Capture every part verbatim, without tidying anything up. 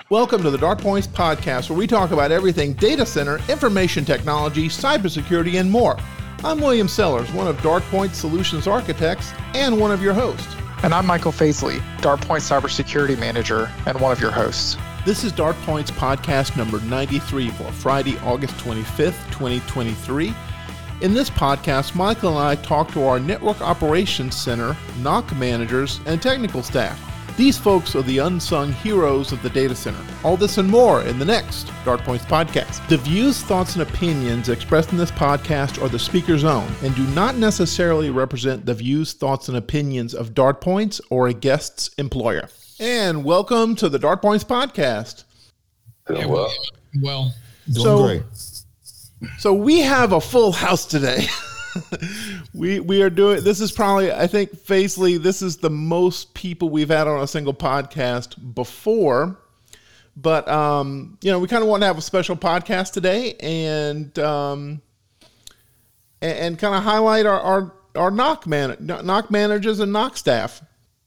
Welcome to the DartPoints podcast, where we talk about everything data center, information technology, cybersecurity, and more. I'm William Sellers, one of DartPoints Solutions Architects and one of your hosts. And I'm Michael Faisley, DartPoints Cybersecurity Manager and one of your hosts. This is DartPoints podcast number ninety-three for Friday, August twenty-fifth, twenty twenty-three. In this podcast, Michael and I talk to our Network Operations Center, N O C managers, and technical staff. These folks are the unsung heroes of the data center. All this and more in the next DartPoints podcast. The views, thoughts, and opinions expressed in this podcast are the speaker's own and do not necessarily represent the views, thoughts, and opinions of DartPoints or a guest's employer. And welcome to the DartPoints podcast. Doing well. Well, doing so, great. So we have a full house today. we we are doing, this is probably, I think, Faisley, this is the most people we've had on a single podcast before. But, um, you know, we kind of want to have a special podcast today and um, and, and kind of highlight our, our, our N O C, man, N O C managers and N O C staff.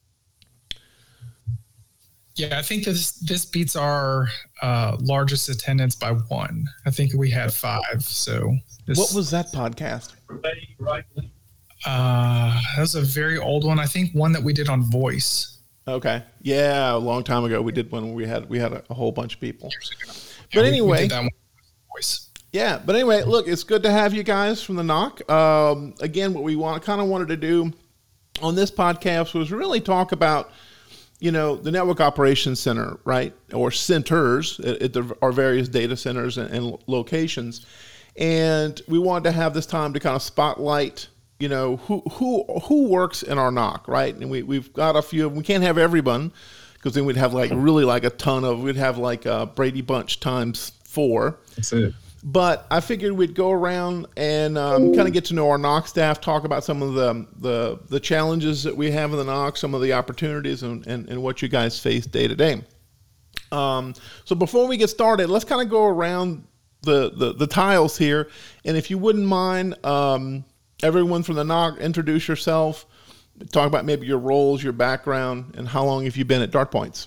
Yeah, I think this this beats our uh, largest attendance by one. I think we had five. So this, what was that podcast? Uh, that was a very old one. I think one that we did on voice. Okay, yeah, a long time ago we did one where we had we had a, a whole bunch of people. Yeah, but we, anyway, we did that one on voice. Yeah, but anyway, look, it's good to have you guys from the N O C. Um, again, what we want kind of wanted to do on this podcast was really talk about, you know, the Network Operations Center, right, or centers at, at the, our various data centers and, and locations. And we wanted to have this time to kind of spotlight, you know, who who who works in our N O C, right? And we, we've got a few of them. We can't have everyone because then we'd have like really like a ton of, we'd have like uh, Brady Bunch times four. That's it. But I figured we'd go around and um, kind of get to know our N O C staff, talk about some of the the, the challenges that we have in the N O C, some of the opportunities, and, and, and what you guys face day to day. Um, so before we get started, let's kind of go around the, the, the tiles here. And if you wouldn't mind, um, everyone from the N O C, introduce yourself, talk about maybe your roles, your background, and how long have you been at DartPoints?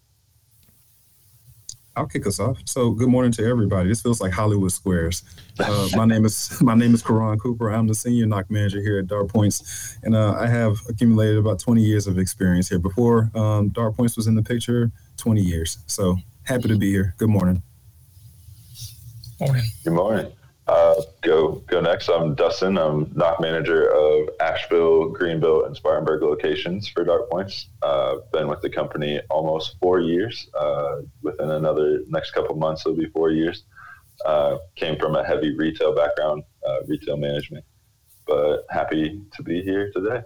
I'll kick us off. So, good morning to everybody. This feels like Hollywood Squares. Uh, my name is my name is Karan Cooper. I'm the senior N O C manager here at DartPoints, and uh, I have accumulated about twenty years of experience here. Before um, DartPoints was in the picture, twenty years. So, happy to be here. Good morning. Morning. Good morning. Uh, go go next. I'm Dustin. I'm N O C manager of Asheville, Greenville, and Spartanburg locations for DartPoints. Uh, been with the company almost four years. Uh, within another next couple months, it'll be four years. Uh, came from a heavy retail background, uh, retail management, but happy to be here today.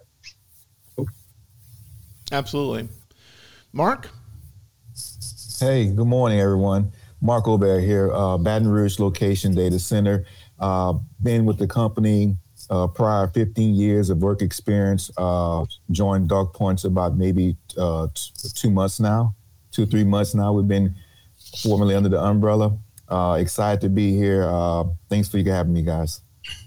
Absolutely. Mark? Hey, good morning, everyone. Mark Aubert here, uh, Baton Rouge Location Data Center. Uh, been with the company uh, prior fifteen years of work experience. Uh, joined DartPoints about maybe uh, t- two months now, two, three months now. We've been formally under the umbrella. Uh, excited to be here. Uh, thanks for you having me, guys.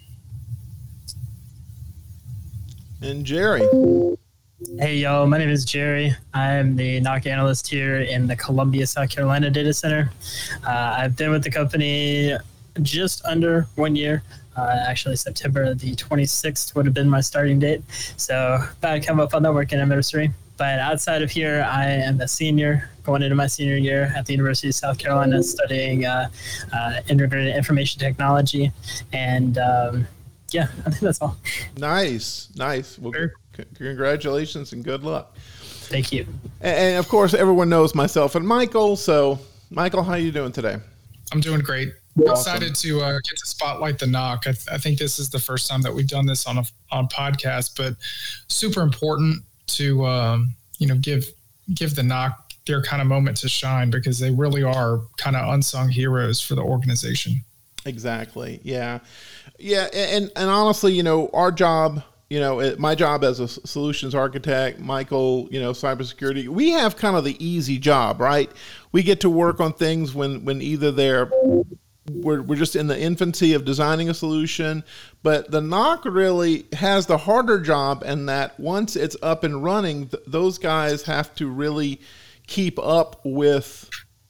And Jerry. Hey, y'all. My name is Jerry. I'm the N O C analyst here in the Columbia, South Carolina data center. Uh, I've been with the company just under one year. Uh, actually, September the twenty-sixth would have been my starting date. So about to come up on the working anniversary. But outside of here, I am a senior going into my senior year at the University of South Carolina studying uh, uh, integrated information technology. And um, yeah, I think that's all. Nice. Nice. Well, Sure. c- congratulations and good luck. Thank you. And, and of course, everyone knows myself and Michael. So, Michael, how are you doing today? I'm doing great. Awesome. Excited to uh, get to spotlight the N O C. I, th- I think this is the first time that we've done this on a on podcast, but super important to um, you know give give the N O C their kind of moment to shine, because they really are kind of unsung heroes for the organization. Exactly. Yeah. Yeah. And, and honestly, you know, our job, you know, my job as a solutions architect, Michael, you know, cybersecurity, we have kind of the easy job, right? We get to work on things when, when either they're, we're, we're just in the infancy of designing a solution, but the N O C really has the harder job, and that once it's up and running, th- those guys have to really keep up with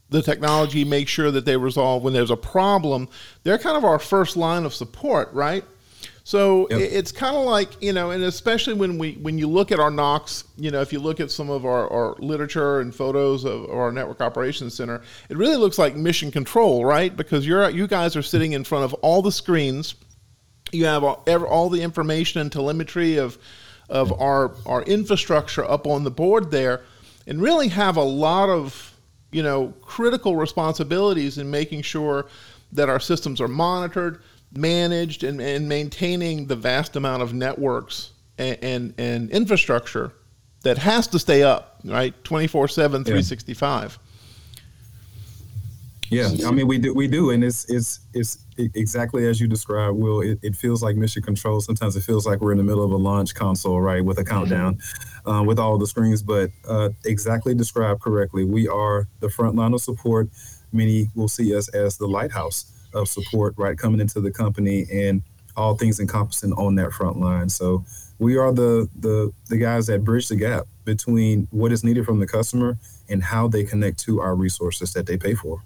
the technology, make sure that they resolve when there's a problem. They're kind of our first line of support, right? So yep. it's kind of like, you know, and especially when we when you look at our N O Cs, you know, if you look at some of our, our literature and photos of, of our Network Operations Center, it really looks like mission control, right? Because you're you guys are sitting in front of all the screens. You have all, all the information and telemetry of of our our infrastructure up on the board there, and really have a lot of, you know, critical responsibilities in making sure that our systems are monitored, managed, and, and maintaining the vast amount of networks and, and, and infrastructure that has to stay up, right? twenty-four seven, three sixty-five. Yeah, I mean, we do, we do, and it's it's it's exactly as you described, Will. It, it feels like mission control. Sometimes it feels like we're in the middle of a launch console, right, with a countdown, uh, with all the screens. But uh, exactly described correctly, we are the front line of support. Many will see us as the lighthouse of support, right, coming into the company and all things encompassing on that front line. So we are the the the guys that bridge the gap between what is needed from the customer and how they connect to our resources that they pay for.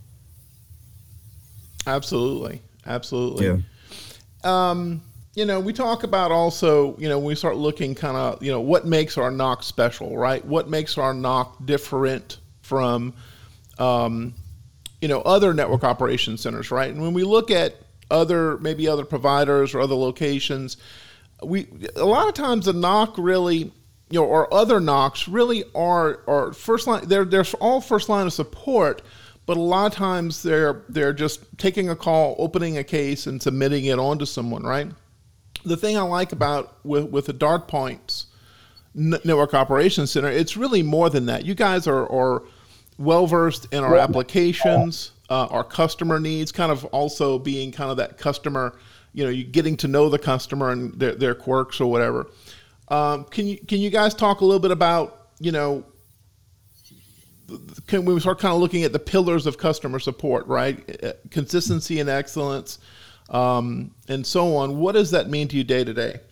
Absolutely. Absolutely. Yeah. Um, you know, we talk about also, you know, when we start looking kind of, you know, what makes our N O C special, right? What makes our N O C different from, um, you know, other network operations centers, right? And when we look at other, maybe other providers or other locations, we, a lot of times the N O C really, you know, or other N O Cs really are, are first line, they're, they're all first line of support. But a lot of times they're they're just taking a call, opening a case, and submitting it on to someone, right? The thing I like about with, with the DartPoints Network Operations Center, it's really more than that. You guys are, are well-versed in our applications, uh, our customer needs, kind of also being kind of that customer, you know, you getting to know the customer and their, their quirks or whatever. Um, can you can you guys talk a little bit about, you know, can we start kind of looking at the pillars of customer support, right? Consistency and excellence, um, and so on. What does that mean to you day to day?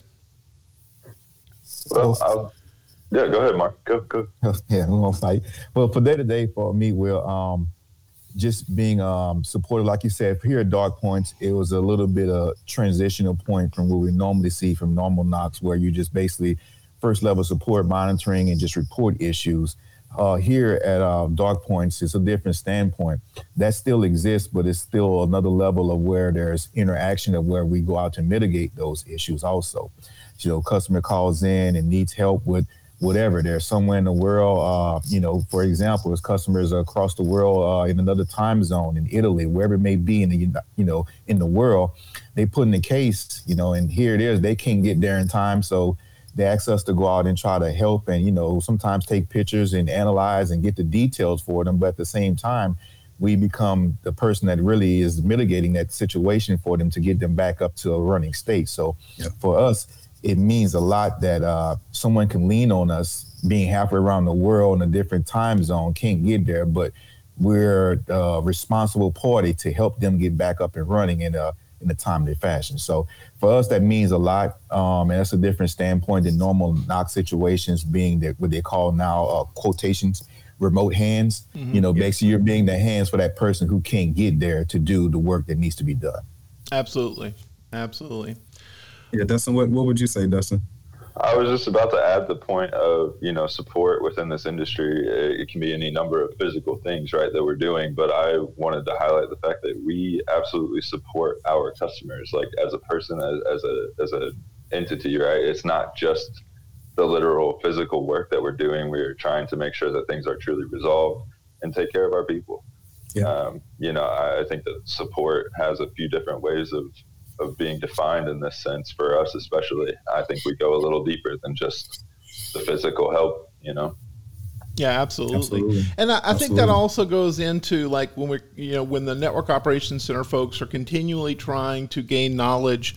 Well, I'll, yeah, go ahead, Mark. Go, go. Yeah, I'm gonna fight. Well, for day to day, for me, Will, um, just being um, supported, like you said, here at DartPoints, it was a little bit of transitional point from what we normally see from normal N O Cs, where you just basically first level support, monitoring, and just report issues. Uh, here at uh, DartPoints, it's a different standpoint. That still exists, but it's still another level of where there's interaction of where we go out to mitigate those issues also. You know, customer calls in and needs help with whatever. There's somewhere in the world, uh, you know, for example, as customers across the world uh, in another time zone, in Italy, wherever it may be in the, you know, in the world, they put in the case, you know, and here it is, they can't get there in time. So they ask us to go out and try to help and, you know, sometimes take pictures and analyze and get the details for them. But at the same time, we become the person that really is mitigating that situation for them to get them back up to a running state. So yep. for us, it means a lot that uh, someone can lean on us being halfway around the world in a different time zone, can't get there, but we're a responsible party to help them get back up and running in a in a timely fashion. So for us, that means a lot. Um, and that's a different standpoint than normal N O C situations, being that what they call now uh, quotations, remote hands. Mm-hmm. You know, yeah. basically you're being the hands for that person who can't get there to do the work that needs to be done. Absolutely. Absolutely. Yeah, Dustin, what, what would you say, Dustin? I was just about to add the point of, you know, support within this industry. It can be any number of physical things, right, that we're doing. But I wanted to highlight the fact that we absolutely support our customers, like as a person, as, as a as a entity, right? It's not just the literal physical work that we're doing. We're trying to make sure that things are truly resolved and take care of our people. Yeah. Um, you know, I, I think that support has a few different ways of of being defined in this sense. For us especially, I think we go a little deeper than just the physical help, you know? Yeah, absolutely. absolutely. And I, I absolutely. think that also goes into like when we're, you know, when the Network Operations Center folks are continually trying to gain knowledge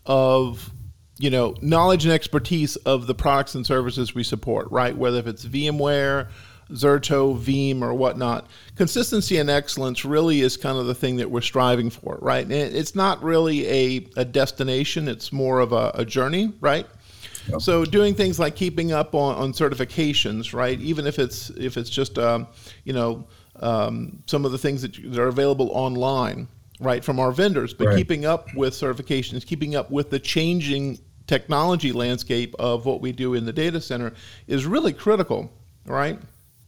of, you know, knowledge and expertise of the products and services we support, right? Whether if it's VMware, Zerto, Veeam, or whatnot. Consistency and excellence really is kind of the thing that we're striving for, right? And it's not really a, a destination, it's more of a, a journey, right? Yep. So doing things like keeping up on, on certifications, right? Even if it's if it's just um, you know um, some of the things that, you, that are available online, right, from our vendors, but Right. keeping up with certifications, keeping up with the changing technology landscape of what we do in the data center is really critical, right?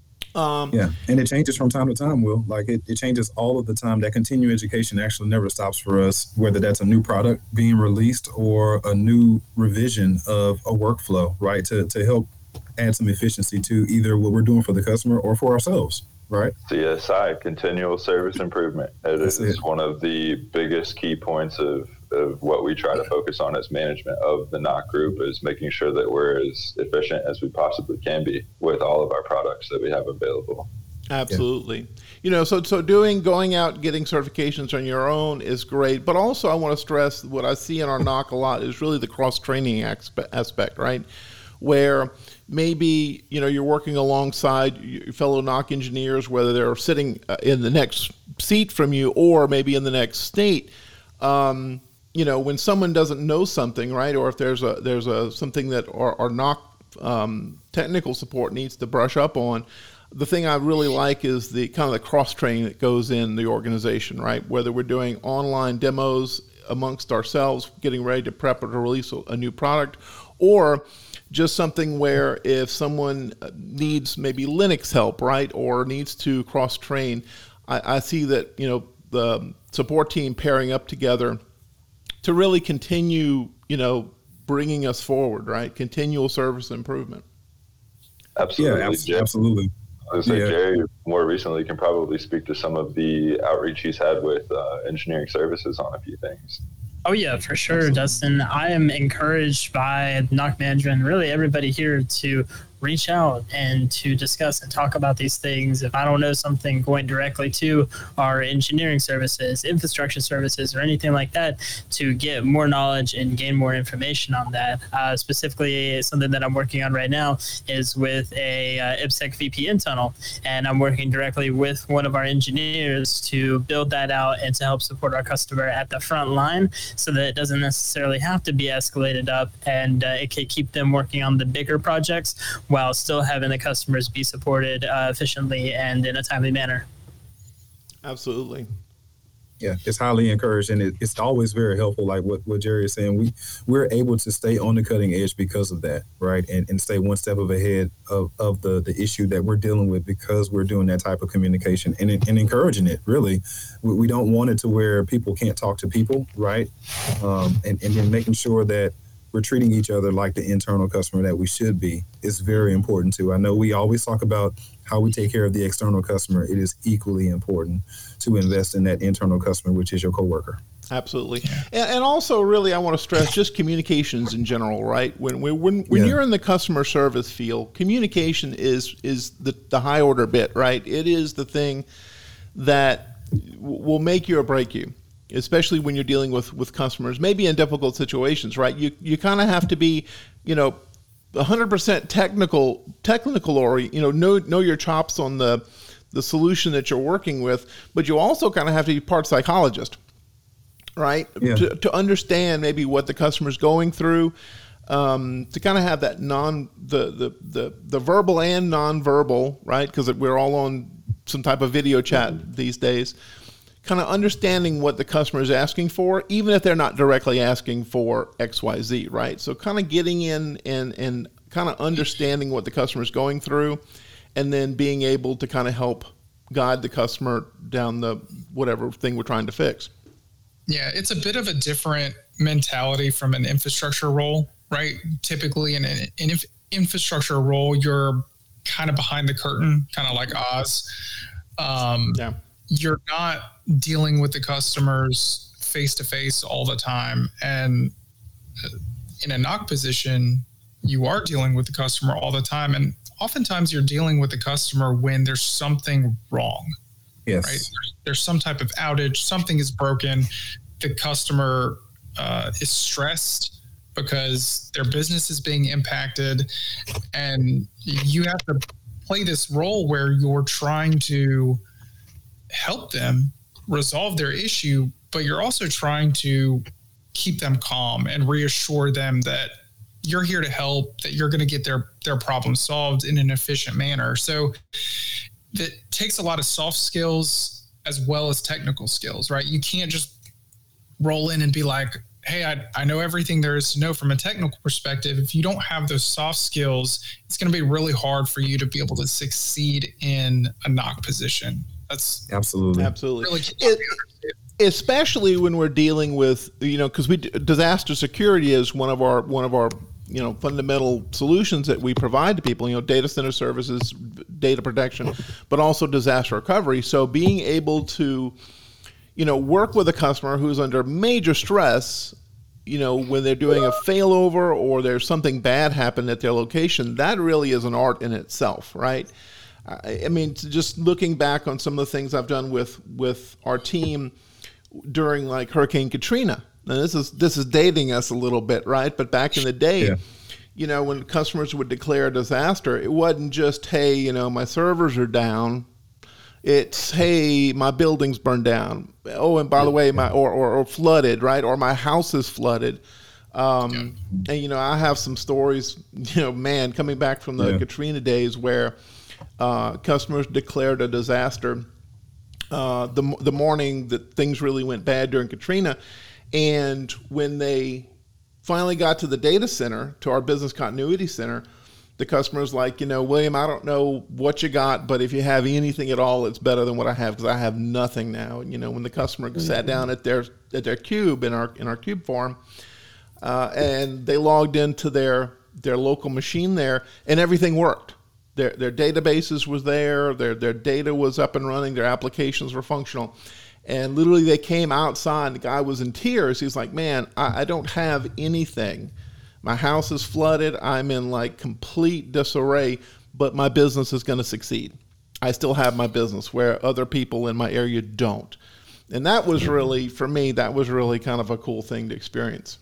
Um, Yeah, and it changes from time to time, Will. Like it, it changes all of the time. That continuing education actually never stops for us, whether that's a new product being released or a new revision of a workflow, right? To, to help add some efficiency to either what we're doing for the customer or for ourselves, right? C S I, continual service improvement. It That's is it. one of the biggest key points of, of what we try to focus on as management of the N O C group, is making sure that we're as efficient as we possibly can be with all of our products that we have available. Absolutely. Yeah. You know, so so doing, going out, getting certifications on your own is great, but also I want to stress what I see in our N O C a lot is really the cross-training aspect, right? Where maybe, you know, you're working alongside your fellow N O C engineers, whether they're sitting in the next seat from you or maybe in the next state. Um, you know, when someone doesn't know something, right, or if there's a there's a something that our, our N O C um, technical support needs to brush up on, the thing I really like is the kind of the cross training that goes in the organization, right? Whether we're doing online demos amongst ourselves, getting ready to prep or to release a new product, or just something where if someone needs maybe Linux help, right, or needs to cross train, I, I see that, you know, the support team pairing up together to really continue, you know, bringing us forward, right? Continual service improvement. Absolutely. Yeah, abs- absolutely. I was gonna say, Yeah. Jerry more recently can probably speak to some of the outreach he's had with uh, engineering services on a few things. Oh, yeah, for sure, Dustin. I am encouraged by N O C management and really everybody here to reach out and to discuss and talk about these things. If I don't know something, going directly to our engineering services, infrastructure services, or anything like that to get more knowledge and gain more information on that. Uh, specifically, something that I'm working on right now is with a uh, IPsec V P N tunnel, and I'm working directly with one of our engineers to build that out and to help support our customer at the front line so that it doesn't necessarily have to be escalated up, and uh, it can keep them working on the bigger projects while still having the customers be supported uh, efficiently and in a timely manner. Absolutely. Yeah, it's highly encouraged, and it, it's always very helpful. Like what, what Jerry is saying, we we're able to stay on the cutting edge because of that, right? And and stay one step of ahead of, of the the issue that we're dealing with because we're doing that type of communication and and encouraging it. Really, we, we don't want it to where people can't talk to people, right? Um, and and then making sure that we're treating each other like the internal customer that we should be is very important too. I know we always talk about how we take care of the external customer. It is equally important to invest in that internal customer, which is your coworker. Absolutely. And, and also really, I want to stress just communications in general, right? When when when, when Yeah. you're in the customer service field, communication is is the, the high order bit, right? It is the thing that w- will make you or break you, especially when you're dealing with, with customers, maybe in difficult situations, right? You you kind of have to be, you know, one hundred percent technical, technical or, you know, know, know your chops on the, the solution that you're working with, but you also kind of have to be part psychologist, right? Yeah. To, to understand maybe what the customer's going through, um, to kind of have that non, the, the, the, the verbal and non-verbal, right? Because we're all on some type of video chat these days. Kind of understanding what the customer is asking for, even if they're not directly asking for X Y Z, right? So kind of getting in and, and kind of understanding what the customer is going through, and then being able to kind of help guide the customer down the whatever thing we're trying to fix. Yeah, it's a bit of a different mentality from an infrastructure role, right? Typically in an in inf- infrastructure role, you're kind of behind the curtain, kind of like Oz. Um, Yeah. You're not dealing with the customers face to face all the time. And in a N O C position, you are dealing with the customer all the time. And oftentimes you're dealing with the customer when there's something wrong, Yes. right? There's, there's some type of outage, something is broken. The customer uh, is stressed because their business is being impacted. And you have to play this role where you're trying to help them resolve their issue, but you're also trying to keep them calm and reassure them that you're here to help, that you're going to get their, their problem solved in an efficient manner. So that takes a lot of soft skills as well as technical skills, right? You can't just roll in and be like, hey, I, I know everything there is to know from a technical perspective. If you don't have those soft skills, it's going to be really hard for you to be able to succeed in a knock position. That's absolutely, absolutely. Really it, especially when we're dealing with, you know, because we disaster security is one of our one of our you know fundamental solutions that we provide to people. You know, data center services, data protection, but also disaster recovery. So being able to, you know, work with a customer who's under major stress, you know, when they're doing a failover or there's something bad happened at their location, that really is an art in itself, right? I, I mean, just looking back on some of the things I've done with with our team during like Hurricane Katrina. Now this is this is dating us a little bit, right? But back in the day, yeah. you know, when customers would declare a disaster, it wasn't just, hey, you know, my servers are down. It's, hey, my building's burned down. Oh, and by the way, my or, or, or flooded, right? Or my house is flooded. Um, yeah. And, you know, I have some stories, you know, man, coming back from the yeah. Katrina days where uh, customers declared a disaster uh, the the morning that things really went bad during Katrina. And when they finally got to the data center, to our business continuity center, the customer's like, you know, William, I don't know what you got, but if you have anything at all, it's better than what I have because I have nothing now. And, you know, when the customer mm-hmm. sat down at their at their cube in our in our cube farm, uh, and they logged into their their local machine there, and everything worked. Their their databases was there, their their data was up and running, their applications were functional. And literally they came outside, the guy was in tears. He's like, man, I, I don't have anything. My house is flooded. I'm in like complete disarray, but my business is going to succeed. I still have my business where other people in my area don't. And that was really, for me, that was really kind of a cool thing to experience.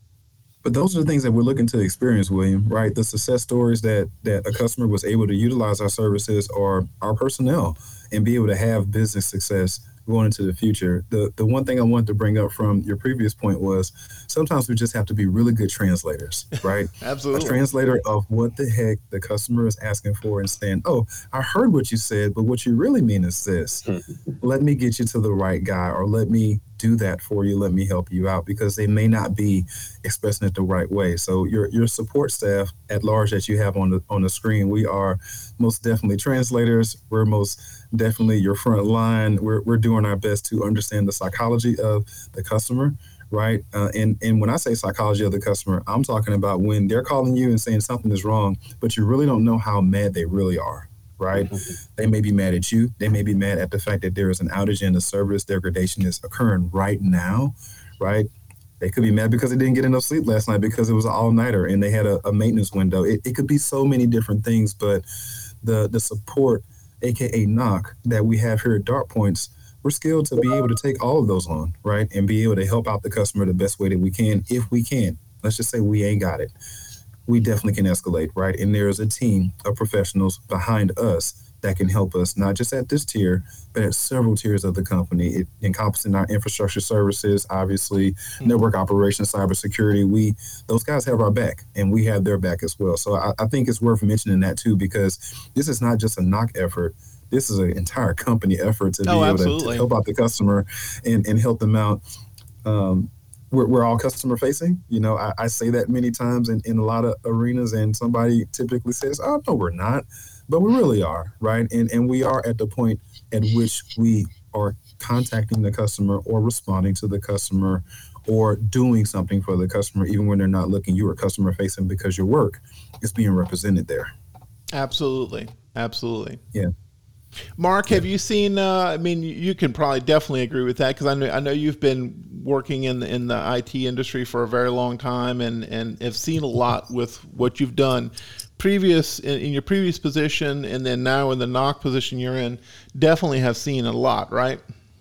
But those are the things that we're looking to experience, William, right? The success stories that that a customer was able to utilize our services or our personnel and be able to have business success going into the future. The the one thing I wanted to bring up from your previous point was sometimes we just have to be really good translators, right? Absolutely. A translator of what the heck the customer is asking for and saying, oh, I heard what you said, but what you really mean is this. Let me get you to the right guy, or let me do that for you. Let me help you out, because they may not be expressing it the right way. So your your support staff at large that you have on the on the screen, we are most definitely translators. We're most definitely your front line. We're we're doing our best to understand the psychology of the customer, right? Uh, and and when I say psychology of the customer, I'm talking about when they're calling you and saying something is wrong, but you really don't know how mad they really are. Right? Mm-hmm. They may be mad at you. They may be mad at the fact that there is an outage and the service degradation is occurring right now, right? They could be mad because they didn't get enough sleep last night because it was an all-nighter and they had a, a maintenance window. It, it could be so many different things, but the the support, A K A knock, that we have here at DartPoints, we're skilled to be able to take all of those on, right? And be able to help out the customer the best way that we can, if we can. Let's just say we ain't got it. We definitely can escalate, right? And there's a team of professionals behind us that can help us, not just at this tier, but at several tiers of the company, it encompassing our infrastructure services, obviously, mm-hmm. network operations, cybersecurity. We, those guys have our back, and we have their back as well. So I, I think it's worth mentioning that too, because this is not just a knock effort. This is an entire company effort to be oh, able to, to help out the customer and, and help them out. Um, We're, we're all customer facing. You know, I, I say that many times in, in a lot of arenas, and somebody typically says, oh, no, we're not. But we really are, right? And and we are at the point at which we are contacting the customer or responding to the customer or doing something for the customer, even when they're not looking. You are customer facing because your work is being represented there. Absolutely. Absolutely. Yeah. Mark, have you seen, uh, I mean, you can probably definitely agree with that, because I know I know you've been working in the, in the I T industry for a very long time, and, and have seen a lot with what you've done previous in, in your previous position, and then now in the knock position you're in. Definitely have seen a lot, right?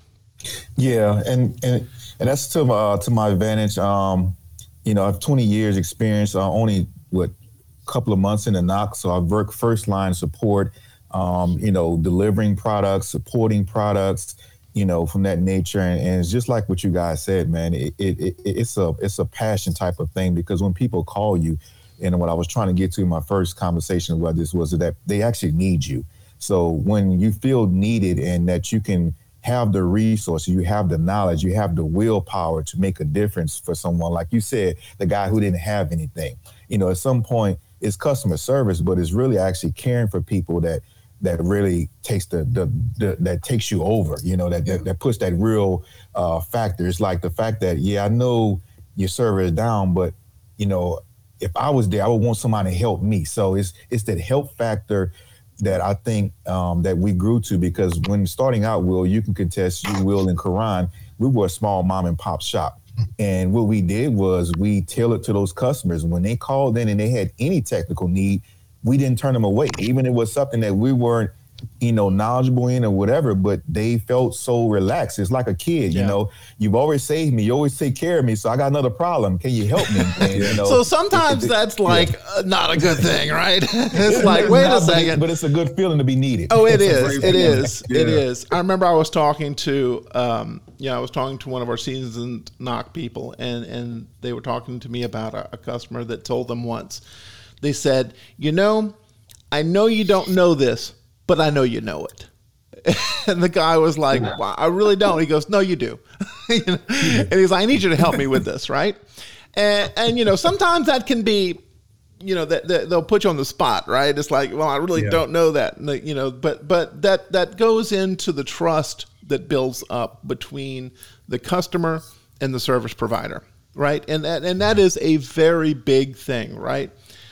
Yeah, and and, and that's to uh, to my advantage. Um, you know, I have twenty years experience, uh, only what a couple of months in the knock, so I've worked first line support. Um, you know, delivering products, supporting products, you know, from that nature. And, and it's just like what you guys said, man, it, it, it, it's a it's a passion type of thing, because when people call you, and what I was trying to get to in my first conversation about this was that they actually need you. So when you feel needed and that you can have the resources, you have the knowledge, you have the willpower to make a difference for someone, like you said, the guy who didn't have anything, you know, at some point it's customer service, but it's really actually caring for people that that really takes the, the, the that takes you over, you know, that, that, that puts that real uh, factor. It's like the fact that, yeah, I know your server is down, but, you know, if I was there, I would want somebody to help me. So it's it's that help factor that I think um, that we grew to, because when starting out, Will, you can contest, you, Will, and Karan, we were a small mom and pop shop. And what we did was we tailored to those customers. When they called in and they had any technical need, we didn't turn them away, even if it was something that we weren't, you know, knowledgeable in or whatever, but they felt so relaxed. It's like a kid, yeah. you know, you've always saved me. You always take care of me. So I got another problem. Can you help me? And, you know, so sometimes it, it, that's like yeah. uh, not a good thing, right? It's like, wait a second. But it's a good feeling to be needed. Oh, it is. It is. Yeah. It is. I remember I was talking to, um, yeah, I was talking to one of our seasoned N O C people, and, and they were talking to me about a, a customer that told them once. They said, you know, I know you don't know this, but I know you know it. And the guy was like, well, I really don't. He goes, no, you do. You know? And he's like, I need you to help me with this, right? And, and you know, sometimes that can be, you know, that, that they'll put you on the spot, right? It's like, well, I really yeah. don't know that, and, you know, but but that that goes into the trust that builds up between the customer and the service provider, right? And that, and that is a very big thing, right?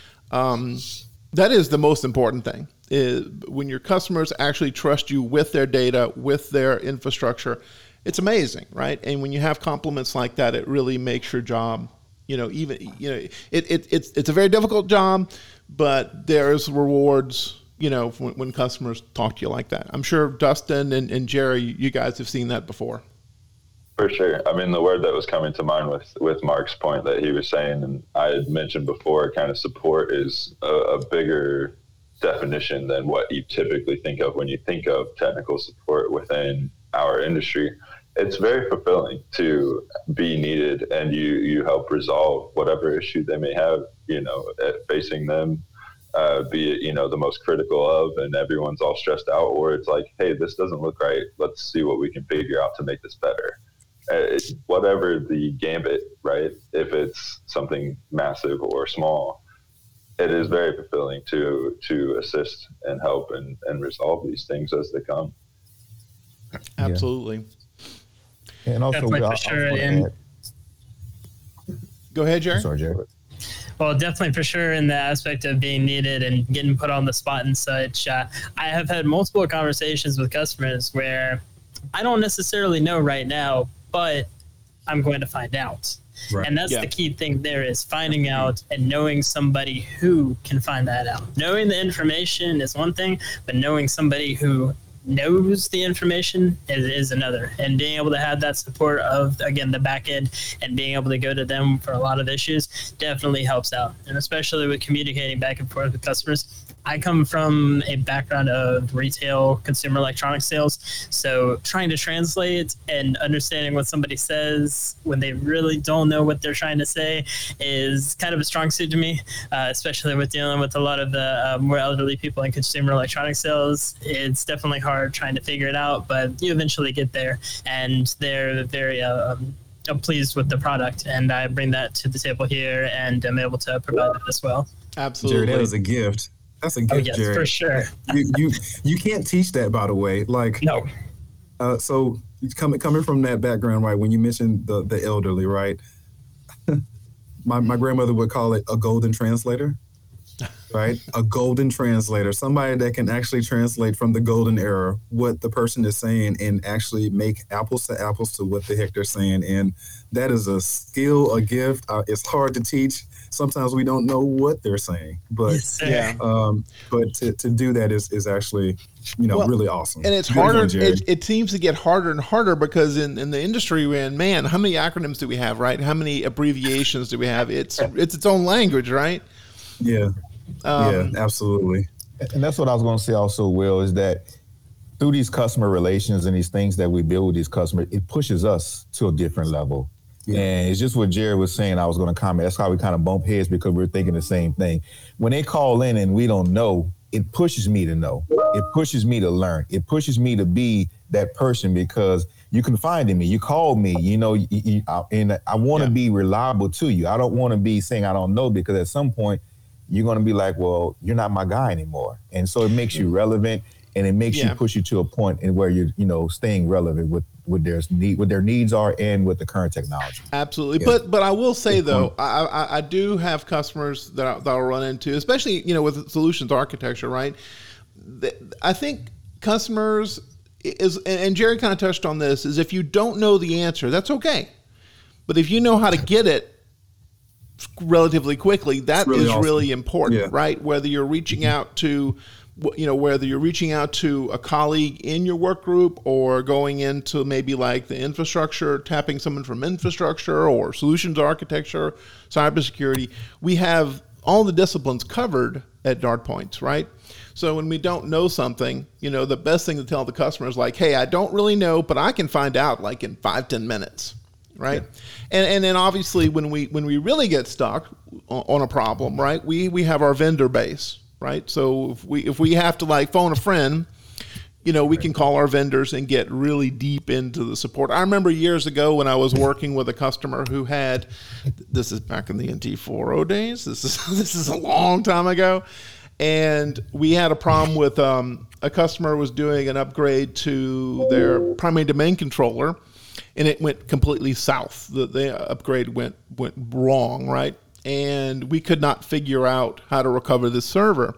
Um, that is the most important thing. Is when your customers actually trust you with their data, with their infrastructure, it's amazing, right? And when you have compliments like that, it really makes your job, you know, even, you know, it, it it's it's a very difficult job, but there's rewards, you know, when, when customers talk to you like that. I'm sure Dustin and, and Jerry, you guys have seen that before. For sure. I mean, the word that was coming to mind with, with Mark's point that he was saying, and I had mentioned before, kind of support is a, a bigger definition than what you typically think of when you think of technical support within our industry. It's very fulfilling to be needed, and you, you help resolve whatever issue they may have, you know, at facing them, uh, be it, you know, the most critical of, and everyone's all stressed out, or it's like, hey, this doesn't look right. Let's see what we can figure out to make this better. Uh, whatever the gambit, right? If it's something massive or small, it is very fulfilling to to assist and help and, and resolve these things as they come. Absolutely. Yeah. And also, definitely for sure. And go ahead, Jerry. Sorry, Jerry. Well, definitely for sure in the aspect of being needed and getting put on the spot and such. Uh, I have had multiple conversations with customers where I don't necessarily know right now, but I'm going to find out. Right. And that's yeah. the key thing there is finding out and knowing somebody who can find that out. Knowing the information is one thing, but knowing somebody who knows the information is, is another. And being able to have that support of, again, the back end and being able to go to them for a lot of issues definitely helps out. And especially with communicating back and forth with customers. I come from a background of retail consumer electronics sales, so trying to translate and understanding what somebody says when they really don't know what they're trying to say is kind of a strong suit to me, uh, especially with dealing with a lot of the uh, more elderly people in consumer electronics sales. It's definitely hard trying to figure it out, but you eventually get there, and they're very uh, um, I'm pleased with the product, and I bring that to the table here, and I'm able to provide it as well. Absolutely. Jerry, that is a gift. That's a gift, oh, yes, Jerry. For sure. you, you you can't teach that, by the way. Like no. Uh, so coming coming from that background, right? When you mentioned the the elderly, right? my my grandmother would call it a golden translator, right? A golden translator, somebody that can actually translate from the golden era what the person is saying and actually make apples to apples to what the heck they're saying. And that is a skill, a gift. Uh, it's hard to teach. Sometimes we don't know what they're saying, but yes, yeah, um, but to, to do that is, is actually, you know, well, really awesome. And it's Good harder. One, it, it seems to get harder and harder because in, in the industry we're in, man, how many acronyms do we have, right? How many abbreviations do we have? It's it's its own language, right? Yeah, um, yeah, absolutely. And that's what I was going to say also, Will, is that through these customer relations and these things that we build with these customers, it pushes us to a different level. Yeah. And it's just what Jerry was saying. I was going to comment. That's how we kind of bump heads because we're thinking the same thing. When they call in and we don't know, it pushes me to know. It pushes me to learn. It pushes me to be that person because you confide in me. You call me, you know, you, you, I, and I want to yeah. be reliable to you. I don't want to be saying I don't know, because at some point you're going to be like, well, you're not my guy anymore. And so it makes you relevant, and it makes yeah. you push you to a point in where you're, you know, staying relevant with what their need, what their needs are, and with the current technology. Absolutely, yeah. but but I will say though, I, I I do have customers that I, that I'll run into, especially you know with solutions architecture, right? I think customers is, and Jerry kind of touched on this, is if you don't know the answer, that's okay, but if you know how to get it relatively quickly, that really is awesome. Really important, yeah. right? Whether you're reaching out to you know, whether you're reaching out to a colleague in your work group or going into maybe like the infrastructure, tapping someone from infrastructure or solutions architecture, cybersecurity, we have all the disciplines covered at DartPoints, right? So when we don't know something, you know, the best thing to tell the customer is like, hey, I don't really know, but I can find out like in five, ten minutes, right? Yeah. And and then obviously when we when we really get stuck on a problem, right, we we have our vendor base. Right. So if we if we have to like phone a friend, you know, we can call our vendors and get really deep into the support. I remember years ago when I was working with a customer who had, this is back in the N T four oh days. This is this is a long time ago. And we had a problem with um, a customer was doing an upgrade to their primary domain controller, and it went completely south. The, the upgrade went went wrong, right? And we could not figure out how to recover this server.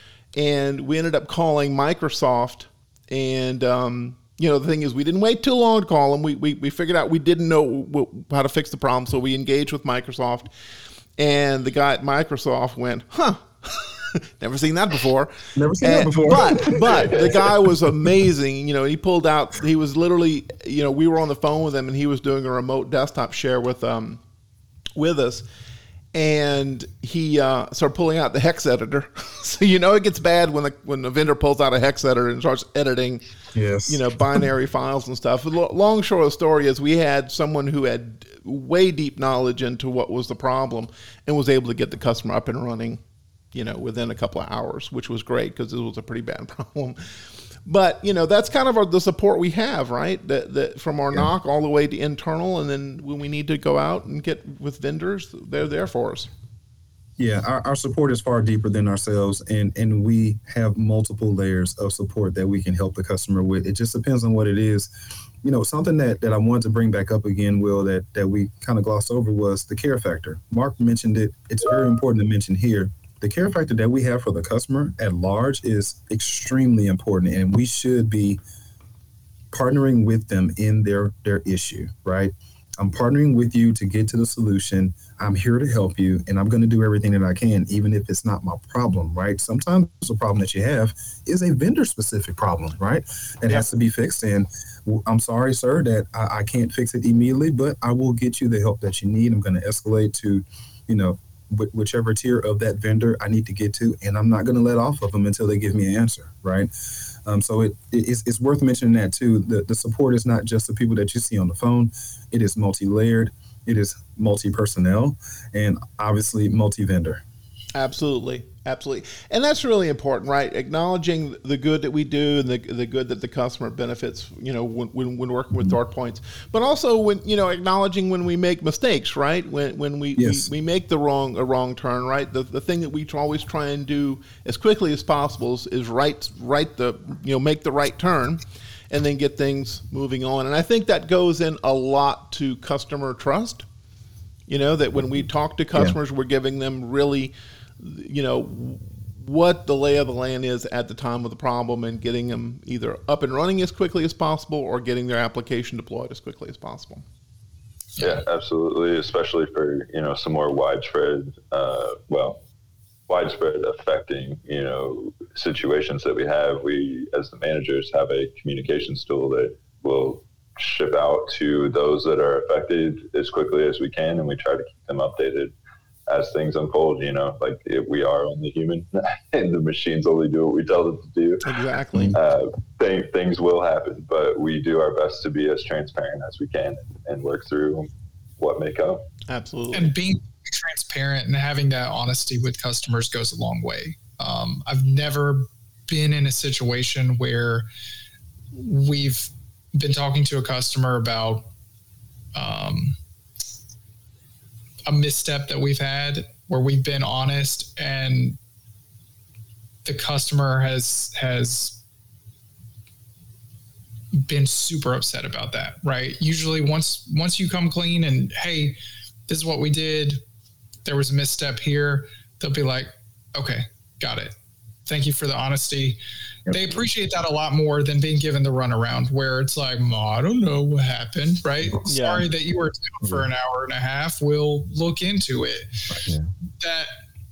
And we ended up calling Microsoft. And, um, you know, the thing is, we didn't wait too long to call them. We, we, we figured out we didn't know w- how to fix the problem. So we engaged with Microsoft. And the guy at Microsoft went, huh, never seen that before. Never seen and, that before. But, but the guy was amazing. You know, he pulled out, he was literally, you know, we were on the phone with him, and he was doing a remote desktop share with, um, with us. And he uh, started pulling out the hex editor. So you know it gets bad when the when the vendor pulls out a hex editor and starts editing, yes. you know, binary files and stuff. Long short of the story is we had someone who had way deep knowledge into what was the problem and was able to get the customer up and running, you know, within a couple of hours, which was great because it was a pretty bad problem. But, you know, that's kind of our, the support we have, right? That, that from our yeah. N O C all the way to internal. And then when we need to go out and get with vendors, they're there for us. Yeah, our, our support is far deeper than ourselves. And, and we have multiple layers of support that we can help the customer with. It just depends on what it is. You know, something that, that I wanted to bring back up again, Will, that, that we kind of glossed over was the care factor. Mark mentioned it. It's very important to mention here. The care factor that we have for the customer at large is extremely important, and we should be partnering with them in their, their issue, right? I'm partnering with you to get to the solution. I'm here to help you, and I'm going to do everything that I can, even if it's not my problem, right? Sometimes the problem that you have is a vendor-specific problem, right? That yeah. has to be fixed, and I'm sorry, sir, that I, I can't fix it immediately, but I will get you the help that you need. I'm going to escalate to, you know, whichever tier of that vendor I need to get to, and I'm not going to let off of them until they give me an answer, right? Um, so it, it's, it's worth mentioning that too. The, the support is not just the people that you see on the phone. It is multi-layered, it is multi-personnel, and obviously multi-vendor. Absolutely. Absolutely. And that's really important, right? Acknowledging the good that we do and the the good that the customer benefits, you know, when when, when working with DartPoints, but also when, you know, acknowledging when we make mistakes, right? When when we, yes. we, we make the wrong, a wrong turn, right? The the thing that we always try and do as quickly as possible is, is right, right the, you know, make the right turn and then get things moving on. And I think that goes in a lot to customer trust, you know, that when we talk to customers, yeah. we're giving them really, you know, what the lay of the land is at the time of the problem and getting them either up and running as quickly as possible or getting their application deployed as quickly as possible. Yeah, absolutely. Especially for, you know, some more widespread, uh, well, widespread affecting, you know, situations that we have. We, as the managers, have a communications tool that will ship out to those that are affected as quickly as we can. And we try to keep them updated as things unfold, you know, like it, we are only human and the machines only do what we tell them to do. Exactly. Uh, th- things will happen, but we do our best to be as transparent as we can and work through what may come. Absolutely. And being transparent and having that honesty with customers goes a long way. Um, I've never been in a situation where we've been talking to a customer about um, a misstep that we've had where we've been honest and the customer has has been super upset about that, right? Usually once once you come clean and, hey, this is what we did, there was a misstep here, they'll be like, okay, got it. Thank you for the honesty. Yep. They appreciate that a lot more than being given the runaround where it's like, oh, I don't know what happened, right? Yeah. Sorry that you were down for an hour and a half. We'll look into it. Yeah. That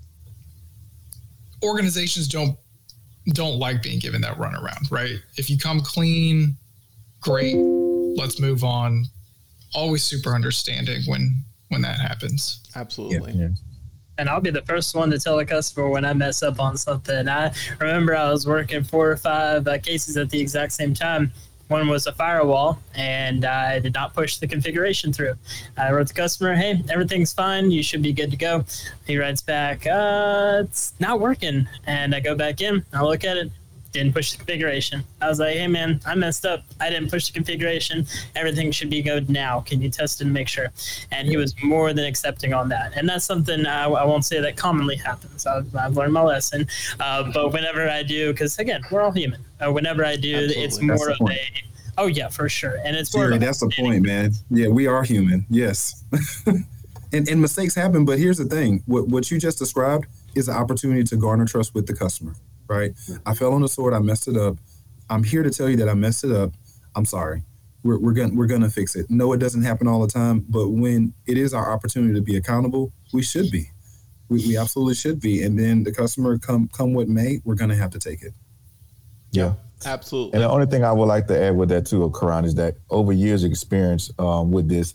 organizations don't don't like being given that runaround, right? If you come clean, great, let's move on. Always super understanding when when that happens. Absolutely. Yeah. And I'll be the first one to tell a customer when I mess up on something. I remember I was working four or five uh, cases at the exact same time. One was a firewall, and I did not push the configuration through. I wrote the customer, hey, everything's fine. You should be good to go. He writes back, uh, it's not working. And I go back in. I look at it. Didn't push the configuration. I was like, hey, man, I messed up. I didn't push the configuration. Everything should be good now. Can you test and make sure? And he was more than accepting on that. And that's something I, I won't say that commonly happens. I've, I've learned my lesson. Uh, but whenever I do, because, again, we're all human. Uh, whenever I do, Absolutely. It's more of a, oh, yeah, for sure. And it's more Jerry, that's the point, man. Yeah, we are human. Yes. and, and mistakes happen. But here's the thing. What, what you just described is an opportunity to garner trust with the customer. Right. I fell on the sword. I messed it up. I'm here to tell you that I messed it up. I'm sorry. We're we're gonna we're gonna fix it. No, it doesn't happen all the time, but when it is our opportunity to be accountable, we should be. We we absolutely should be. And then the customer come come what may, we're gonna have to take it. Yeah, absolutely. And the only thing I would like to add with that too, Karan, is that over years of experience um, with this,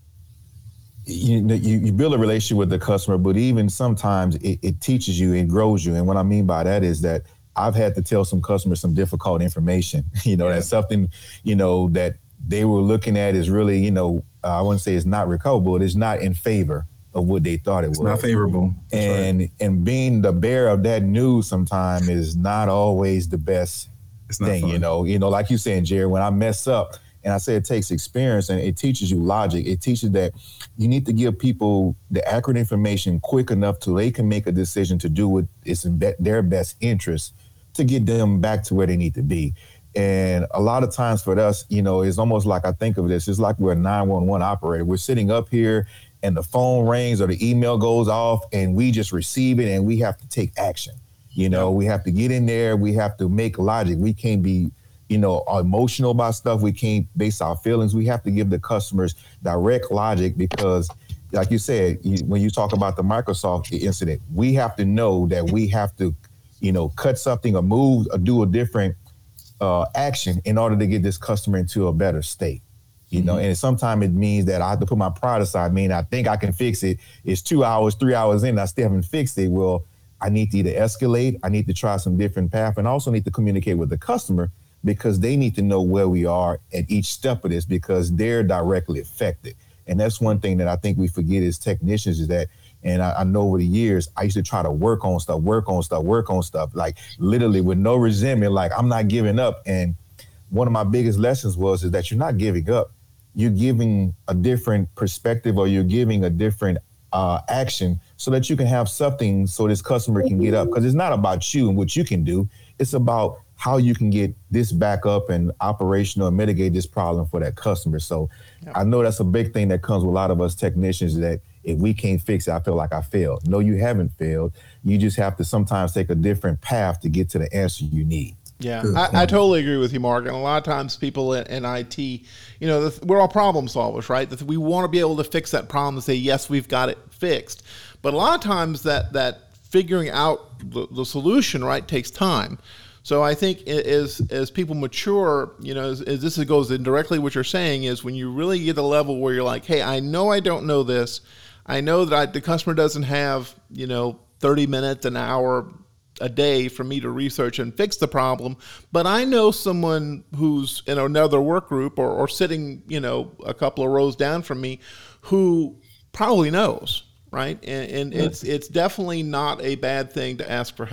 You, you you build a relationship with the customer, but even sometimes it, it teaches you and grows you. And what I mean by that is that I've had to tell some customers some difficult information, you know, yeah. that's something, you know, that they were looking at is really, you know, uh, I wouldn't say it's not recoverable. It's not in favor of what they thought it it's was. It's not favorable. That's and right. and being the bearer of that news sometimes is not always the best it's not thing, fun. you know. You know, like you saying, Jerry, when I mess up, and I say it takes experience and it teaches you logic. It teaches that you need to give people the accurate information quick enough so they can make a decision to do what is in be- their best interest to get them back to where they need to be. And a lot of times for us, you know, it's almost like I think of this, it's like we're a nine one one operator. We're sitting up here and the phone rings or the email goes off and we just receive it and we have to take action. You know, we have to get in there. We have to make logic. We can't be you know, emotional about stuff. We can't base our feelings. We have to give the customers direct logic because, like you said, you, when you talk about the Microsoft incident, we have to know that we have to, you know, cut something or move or do a different uh, action in order to get this customer into a better state. You mm-hmm. know, and sometimes it means that I have to put my pride aside. I mean, I think I can fix it. It's two hours, three hours in, I still haven't fixed it. Well, I need to either escalate. I need to try some different path and also need to communicate with the customer because they need to know where we are at each step of this because they're directly affected. And that's one thing that I think we forget as technicians is that, and I, I know over the years, I used to try to work on stuff, work on stuff, work on stuff, like literally with no resentment, like I'm not giving up. And one of my biggest lessons was is that you're not giving up. You're giving a different perspective or you're giving a different uh, action so that you can have something so this customer can get up. Because it's not about you and what you can do. It's about how you can get this back up and operational and mitigate this problem for that customer. So yeah. I know that's a big thing that comes with a lot of us technicians that if we can't fix it, I feel like I failed. No, you haven't failed. You just have to sometimes take a different path to get to the answer you need. Yeah, I, I totally agree with you, Mark. And a lot of times people in, in I T, you know, the, we're all problem solvers, right? That we want to be able to fix that problem and say, yes, we've got it fixed. But a lot of times that that figuring out the, the solution, right, takes time. So I think as as people mature, you know, as, as this goes in directly what you're saying is when you really get to a level where you're like, hey, I know I don't know this. I know that I, the customer doesn't have, you know, thirty minutes, an hour a day for me to research and fix the problem, but I know someone who's in another work group or, or sitting, you know, a couple of rows down from me who probably knows, right? And, and yeah. it's it's definitely not a bad thing to ask for help.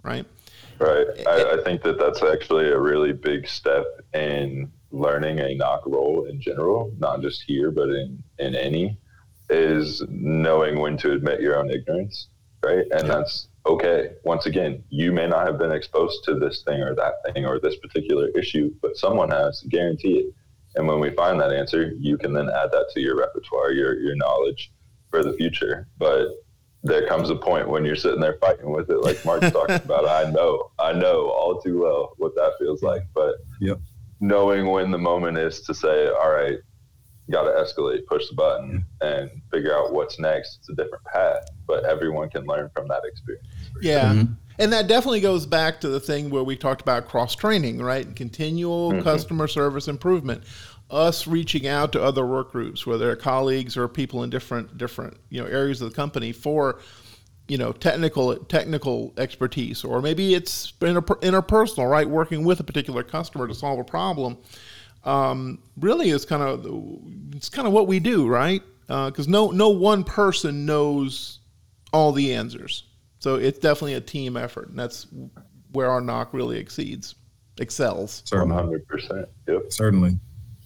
right? Right. I, I think that that's actually a really big step in learning a knock role in general, not just here, but in, in any, is knowing when to admit your own ignorance, right? And yeah. that's okay. Once again, you may not have been exposed to this thing or that thing or this particular issue, but someone has, guarantee it. And when we find that answer, you can then add that to your repertoire, your your knowledge for the future. But there comes a point when you're sitting there fighting with it, like Mark's talking about. I know, I know all too well what that feels like. But yep. knowing when the moment is to say, all right, got to escalate, push the button, and figure out what's next. It's a different path, but everyone can learn from that experience. Yeah. Sure. Mm-hmm. And that definitely goes back to the thing where we talked about cross-training, right? Continual mm-hmm. customer service improvement. Us reaching out to other work groups, whether they're colleagues or people in different different you know areas of the company for you know technical technical expertise, or maybe it's inter- interpersonal, right? Working with a particular customer to solve a problem. Um, really is kind of it's kind of what we do, right? Because uh, no no one person knows all the answers. So it's definitely a team effort, and that's where our knock really exceeds, excels. one hundred percent. Yep. Certainly.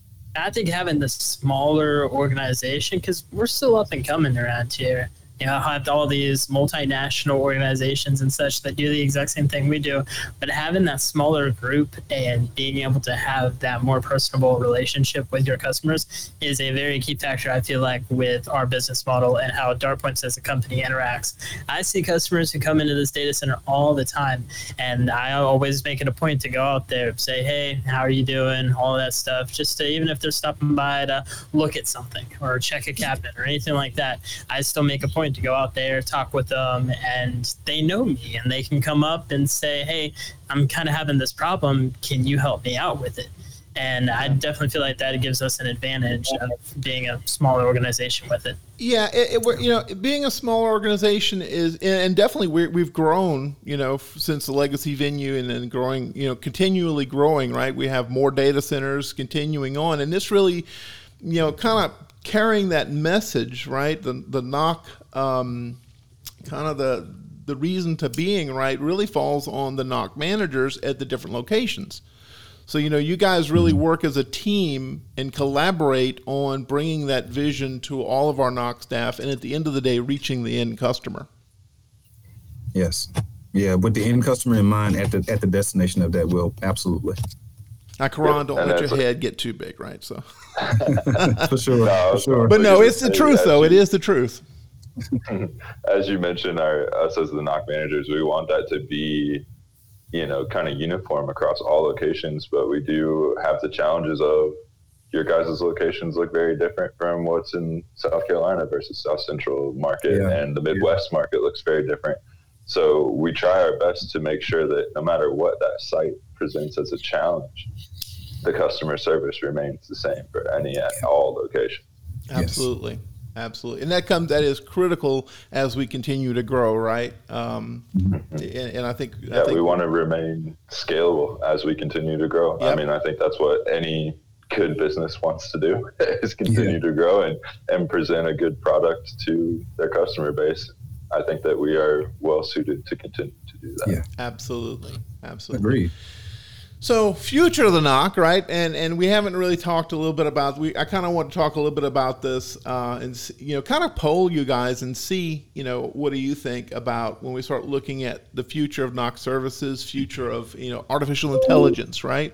I think having the smaller organization, because we're still up and coming around here. You know, I have all these multinational organizations and such that do the exact same thing we do, but having that smaller group and being able to have that more personable relationship with your customers is a very key factor, I feel like, with our business model and how DartPoints as a company interacts. I see customers who come into this data center all the time, and I always make it a point to go out there and say, hey, how are you doing? All of that stuff, just to, even if they're stopping by to look at something or check a cabinet or anything like that, I still make a point to go out there, talk with them, and they know me, and they can come up and say, hey, I'm kind of having this problem. Can you help me out with it? And I definitely feel like that gives us an advantage of being a smaller organization with it. Yeah, it, it, we're, you know, being a smaller organization is, and definitely we're, we've grown, you know, since the legacy venue, and then growing, you know, continually growing, right? We have more data centers continuing on, and this really, you know, kind of carrying that message, right? The the knock, um, kind of the the reason to being, right, really falls on the knock managers at the different locations. So, you know, you guys really work as a team and collaborate on bringing that vision to all of our knock staff, and at the end of the day, reaching the end customer. Yes. Yeah, with the end customer in mind at the at the destination of that will, absolutely. Now, Karan, don't and let your head get too big, right? So, for sure, no, for sure. But no, it's the truth, though. It is the truth. As you mentioned, our us as the knock managers, we want that to be, you know, kind of uniform across all locations. But we do have the challenges of your guys' locations look very different from what's in South Carolina versus South Central market, yeah. and the Midwest yeah. market looks very different. So we try our best to make sure that no matter what that site presents as a challenge, the customer service remains the same for any and all locations. Absolutely. Yes. Absolutely. And that comes, that is critical as we continue to grow, right? Um, mm-hmm. and, and I think, yeah, I think we want to remain scalable as we continue to grow. Yep. I mean, I think that's what any good business wants to do is continue yeah. to grow and, and present a good product to their customer base. I think that we are well suited to continue to do that. Yeah, absolutely. Absolutely. Agreed. So future of the knock, right? And and we haven't really talked a little bit about, we I kind of want to talk a little bit about this uh, and, you know, kind of poll you guys and see, you know, what do you think about when we start looking at the future of knock services, future of, you know, artificial intelligence, right?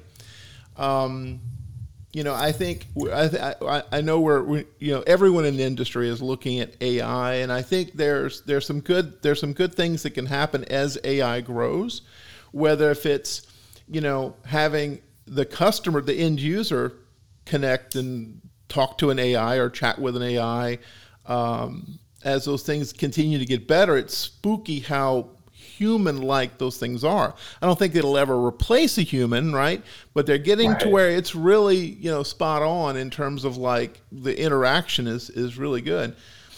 Um, you know, I think, I, I, I know we're, we, you know, everyone in the industry is looking at A I, and I think there's there's some good there's some good things that can happen as A I grows, whether if it's, you know, having the customer, the end user, connect and talk to an A I or chat with an A I. Um, as those things continue to get better, it's spooky how human-like those things are. I don't think it'll ever replace a human, right? But they're getting right to where it's really, you know, spot on in terms of like the interaction is is really good.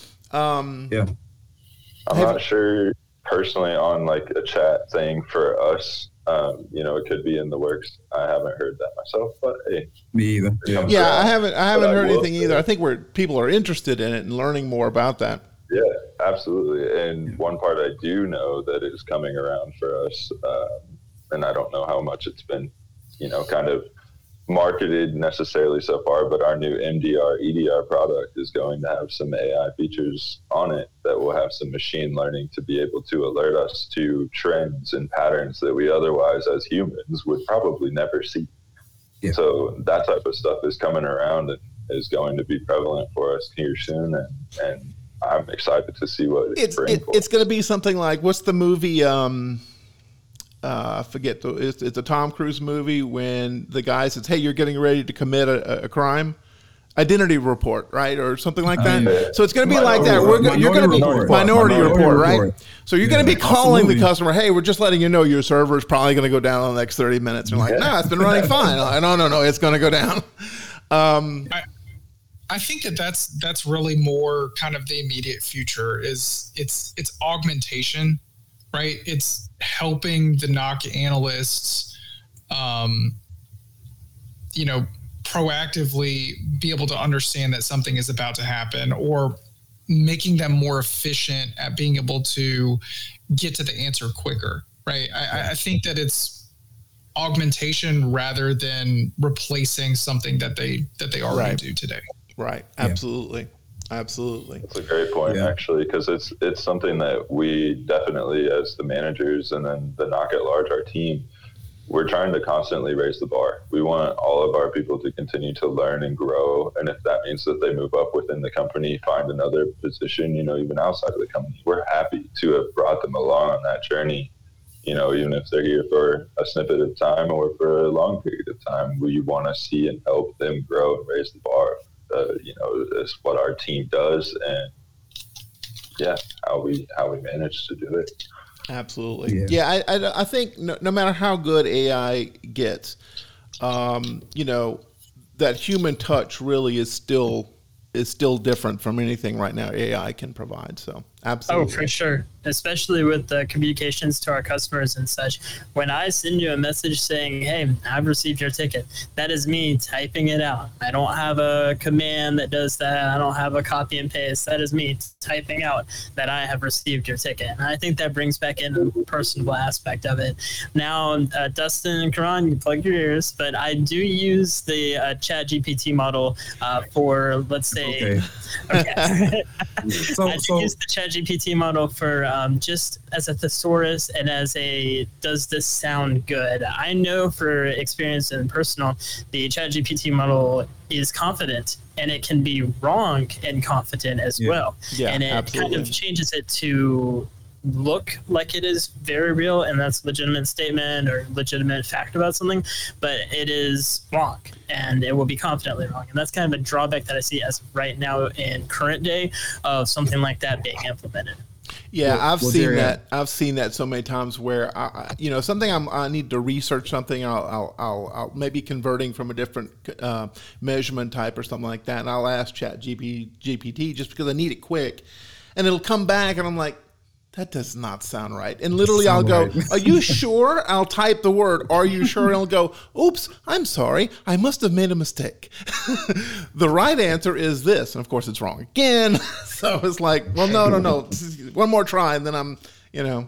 Um, yeah, I'm not sure personally on like a chat thing for us. Um, you know, it could be in the works. I haven't heard that myself, but hey, me either. Yeah, yeah I haven't. I haven't but heard I anything either. I think where people are interested in it and learning more about that. Yeah, absolutely. And one part I do know that is coming around for us, um, and I don't know how much it's been, you know, kind of marketed necessarily so far, but our new M D R E D R product is going to have some A I features on it that will have some machine learning to be able to alert us to trends and patterns that we otherwise as humans would probably never see. Yeah. So that type of stuff is coming around and is going to be prevalent for us here soon, and, and I'm excited to see what it's it, it's going to be something like, what's the movie um Uh, I forget, the, it's, it's a Tom Cruise movie when the guy says, hey, you're getting ready to commit a, a crime. Identity Report, right? Or something like that. Uh, so it's going to be like that. We're, you're going to be Minority, minority Report, report, right? Report. So you're yeah, going to be calling absolutely. the customer, hey, we're just letting you know your server is probably going to go down in the next thirty minutes. And you're like, no, it's been running fine. Like, no, no, no, it's going to go down. Um, I, I think that that's, that's really more kind of the immediate future is it's, it's augmentation, right? It's helping the N O C analysts, um, you know, proactively be able to understand that something is about to happen, or making them more efficient at being able to get to the answer quicker, right? I, I think that it's augmentation rather than replacing something that they that they already right. do today. Right. Absolutely. Yeah. Absolutely. That's a great point, yeah. actually, because it's it's something that we definitely, as the managers and then the N O C at large, our team, we're trying to constantly raise the bar. We want all of our people to continue to learn and grow. And if that means that they move up within the company, find another position, you know, even outside of the company, we're happy to have brought them along on that journey. You know, even if they're here for a snippet of time or for a long period of time, we want to see and help them grow and raise the bar. Uh, you know, is what our team does, and yeah, how we how we manage to do it. Absolutely, yeah. yeah I, I I think no, no matter how good A I gets, um, you know, that human touch really is still is still different from anything right now A I can provide. So absolutely, oh, for sure. Especially with the communications to our customers and such. When I send you a message saying, hey, I've received your ticket, that is me typing it out. I don't have a command that does that. I don't have a copy and paste. That is me typing out that I have received your ticket. And I think that brings back in a personable aspect of it. Now, uh, Dustin and Karan, you plug your ears, but I do use the uh, Chat G P T model uh, for, let's say, okay. okay. so, I do so, use the Chat G P T model for Um, just as a thesaurus and as a, does this sound good? I know for experience and personal, the Chat G P T model is confident, and it can be wrong and confident as yeah. well. Yeah, and it absolutely. kind of changes it to look like it is very real, and that's a legitimate statement or legitimate fact about something, but it is wrong, and it will be confidently wrong. And that's kind of a drawback that I see as right now in current day of something like that being implemented. Yeah, I've well, seen that. I've seen that so many times where, I, you know, something I'm, I need to research something. I'll, I'll, I'll, I'll maybe converting from a different uh, measurement type or something like that, and I'll ask Chat G P T just because I need it quick, and it'll come back, and I'm like, that does not sound right. And literally I'll go, right. Are you sure? I'll type the word, are you sure? And it'll go, oops, I'm sorry. I must have made a mistake. The right answer is this. And of course it's wrong again. So it's like, well, no, no, no. One more try. And then I'm, you know,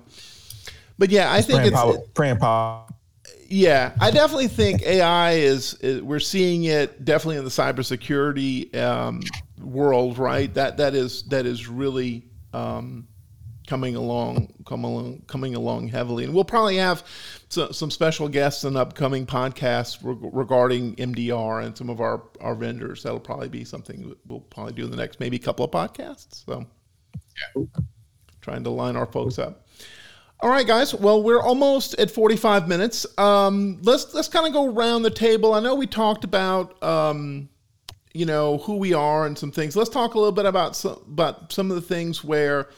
but yeah, I it's think praying it's power, praying power. Yeah, I definitely think A I is, is we're seeing it definitely in the cybersecurity um, world, right? That, that is, that is really, um, coming along, come along, coming along heavily, and we'll probably have so, some special guests in upcoming podcasts re- regarding M D R and some of our, our vendors. That'll probably be something we'll probably do in the next maybe couple of podcasts. So, yeah, trying to line our folks up. All right, guys. Well, we're almost at forty-five minutes. Um, let's let's kind of go around the table. I know we talked about um, you know who we are and some things. Let's talk a little bit about some about some of the things where.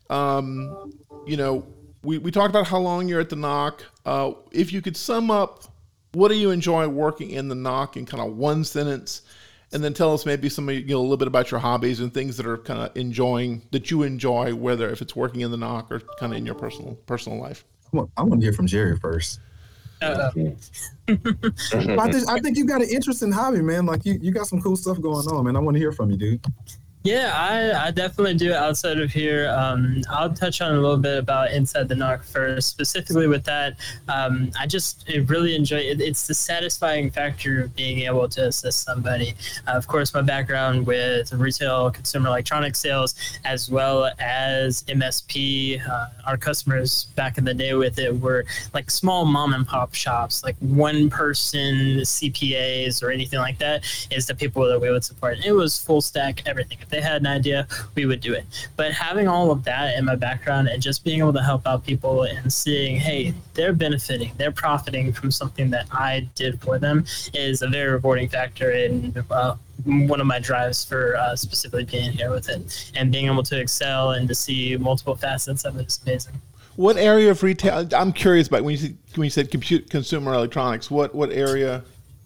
Um, you know, we, we talked about how long you're at the N O C. Uh, if you could sum up, what do you enjoy working in the N O C in kind of one sentence, and then tell us maybe some, you know, a little bit about your hobbies and things that are kind of enjoying, that you enjoy, whether if it's working in the N O C or kind of in your personal personal life. I want, I want to hear from Jerry first. Uh, I, think, I think you got an interesting hobby, man. Like you, you got some cool stuff going on, man. I want to hear from you, dude. Yeah, I, I definitely do outside of here. Um, I'll touch on a little bit about inside the N O C first. Specifically with that, um, I just I really enjoy it. It's the satisfying factor of being able to assist somebody. Uh, of course, my background with retail consumer electronics sales, as well as M S P, uh, our customers back in the day with it were like small mom and pop shops, like one person C P As or anything like that is the people that we would support. It was full stack everything. If they had an idea, we would do it. But having all of that in my background and just being able to help out people and seeing, hey, they're benefiting, they're profiting from something that I did for them is a very rewarding factor in uh, one of my drives for uh, specifically being here with it. And being able to excel and to see multiple facets of it is amazing. What area of retail? I'm curious about when you said, when you said compute, consumer electronics. What what area?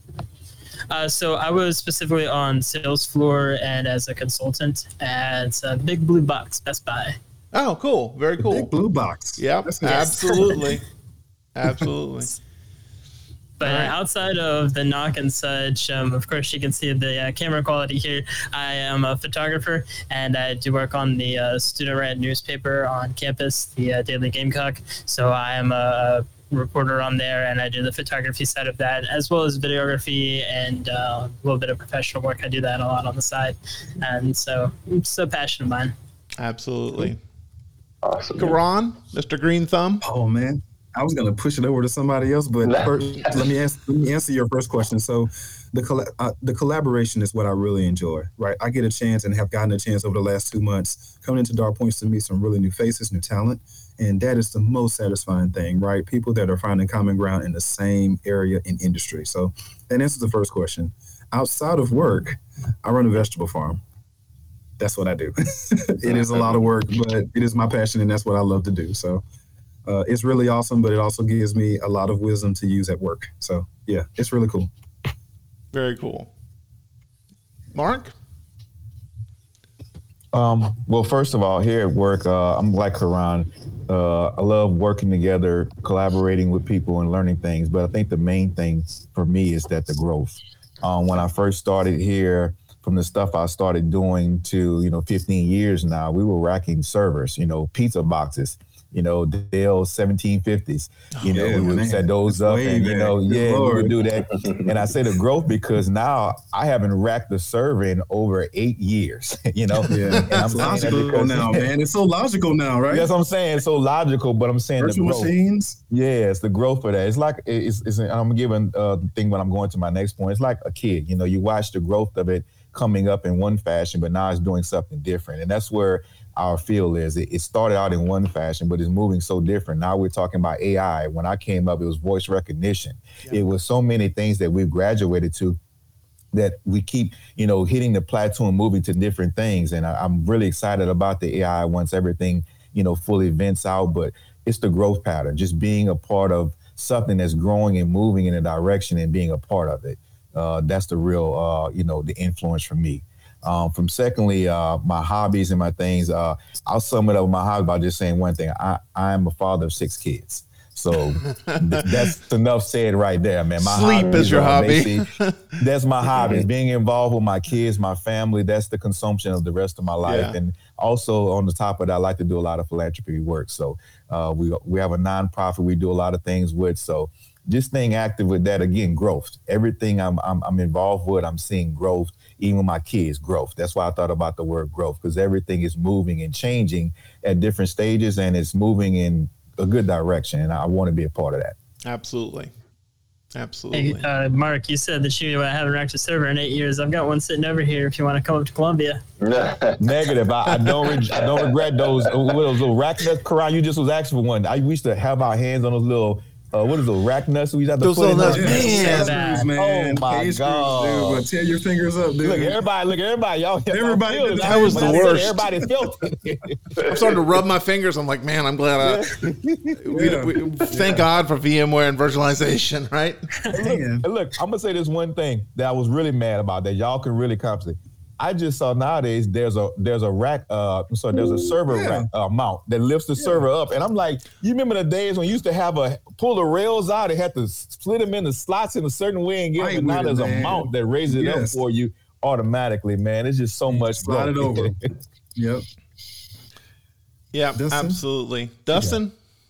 Uh, so I was specifically on sales floor and as a consultant at uh, Big Blue Box, Best Buy. Oh, cool. Very cool. Big Blue Box. Yep, absolutely. Absolutely. But right. outside of the N O C and such, um, of course, you can see the uh, camera quality here. I am a photographer, and I do work on the uh, student-run newspaper on campus, the uh, Daily Gamecock. So I am a reporter on there, and I do the photography side of that, as well as videography and uh, a little bit of professional work. I do that a lot on the side, and so it's a passion of mine. Absolutely. Awesome. Karan, Mister Green Thumb. Oh man, I was gonna push it over to somebody else, but first, let me answer, let me answer your first question. So, the coll- uh, the collaboration is what I really enjoy. Right, I get a chance and have gotten a chance over the last two months coming into Dark Points to meet some really new faces, new talent. And that is the most satisfying thing, right? People that are finding common ground in the same area in industry. So that answers the first question. Outside of work, I run a vegetable farm. That's what I do. It is a lot of work, but it is my passion, and that's what I love to do. So uh, it's really awesome, but it also gives me a lot of wisdom to use at work. So yeah, it's really cool. Very cool. Mark? Um, well, first of all, here at work, uh, I'm like Karan. Uh, I love working together, collaborating with people and learning things. But I think the main thing for me is that the growth. Um, when I first started here, from the stuff I started doing to, you know, fifteen years now, we were racking servers, you know, pizza boxes, you know, Dell seventeen fifties, you know, yeah, we would man. set those That's up way and, you back. know, Good yeah, Lord. we would do that. And I say the growth because now I haven't racked the server in over eight years, you know. Yeah, And I'm it's saying that logical because- now, man. It's so logical now, right? That's what I'm saying. It's so logical, but I'm saying Virtual the growth. machines. Yeah, it's the growth of that. It's like it's. it's I'm giving uh, the thing when I'm going to my next point. It's like a kid. You know, you watch the growth of it coming up in one fashion, but now it's doing something different, and that's where our field is. It, it started out in one fashion, but it's moving so different. Now we're talking about A I. When I came up, it was voice recognition. Yeah. It was so many things that we've graduated to that we keep, you know, hitting the plateau and moving to different things. And I, I'm really excited about the A I once everything, you know, fully vents out. But it's the growth pattern, just being a part of something that's growing and moving in a direction and being a part of it. Uh, that's the real, uh, you know, the influence for me. Um, from secondly, uh, my hobbies and my things, uh, I'll sum it up with my hobby by just saying one thing. I, I am a father of six kids. So th- that's enough said right there, man. My Sleep is your hobby. That's my hobby. Being involved with my kids, my family, that's the consumption of the rest of my life. Yeah. And also on the top of that, I like to do a lot of philanthropy work. So uh, we we have a nonprofit we do a lot of things with. So just staying active with that, again, growth. Everything I'm, I'm I'm involved with, I'm seeing growth. Even with my kids, growth. That's why I thought about the word growth, because everything is moving and changing at different stages, and it's moving in a good direction. And I want to be a part of that. Absolutely. Absolutely. Hey, uh, Mark, you said that you uh, haven't racked a server in eight years. I've got one sitting over here if you want to come up to Columbia. Negative. I, I don't re- I don't regret those, those little rack nuts. Karan, you just was asking for one. I used to have our hands on those little, uh, what is those rack nuts we used to have to Those put in little our- nuts, Yeah, man. screws, man. Oh, my Cage screws, God. dude, but tear your fingers up, dude. Look, everybody, look, everybody, y'all. y'all Everybody feel did it. that was When the I said worst. Everybody felt it. I'm starting to rub my fingers. I'm like, man, I'm glad. I, we, Yeah. we, thank God for VMware and virtualization, right? Man. And look, I'm gonna say this one thing that I was really mad about that y'all can really compensate. I just saw nowadays there's a there's a rack uh I'm sorry there's a server Yeah. rack uh, mount that lifts the server up, and I'm like, you remember the days when you used to have a pull the rails out and had to split them into slots in a certain way and get Right them, and now with it, there's a man. mount that raises it Yes. up for you automatically, man. It's just so much. Slide it over. Yep. Yeah, Dustin? Absolutely. Dustin?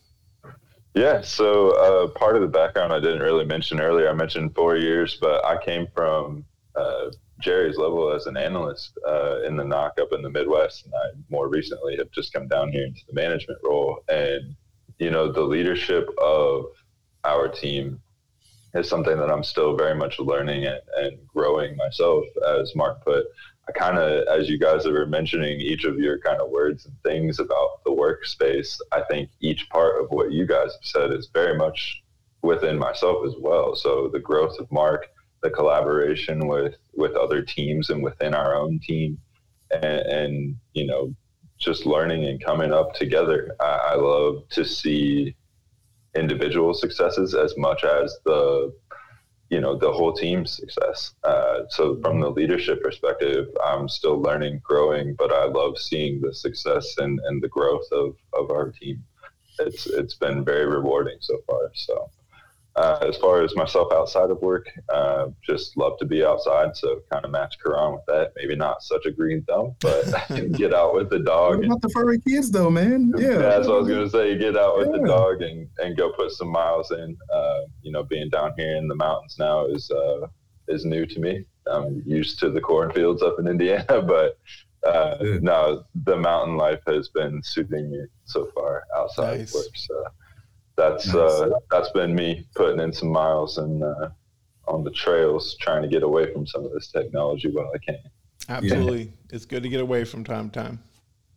Yeah, so uh, part of the background I didn't really mention earlier, I mentioned four years, but I came from uh, Jerry's level as an analyst uh, in the N O C up in the Midwest, and I more recently have just come down here into the management role. And, you know, the leadership of our team is something that I'm still very much learning and, and growing myself. As Mark put, I kind of, as you guys were mentioning each of your kind of words and things about the workspace, I think each part of what you guys have said is very much within myself as well. So the growth of Mark, the collaboration with, with other teams and within our own team, and, and you know, just learning and coming up together. I, I love to see individual successes as much as the you know, the whole team's success. Uh, so from the leadership perspective, I'm still learning, growing, but I love seeing the success and, and the growth of, of our team. It's It's been very rewarding so far. So uh, as far as myself outside of work, uh, just love to be outside. So kind of match Karan with that. Maybe not such a green thumb, but get out with the dog. What about the furry kids though, man? Yeah. Yeah, that's what I was going to say. Get out with Yeah. the dog and, and go put some miles in. Uh, you know, being down here in the mountains now is uh, is new to me. I'm used to the cornfields up in Indiana, but uh, Good. no, the mountain life has been suiting me so far outside Nice. of work. So that's Nice. uh, that's been me putting in some miles and uh, on the trails, trying to get away from some of this technology while I can. Absolutely. It's good to get away from time to time.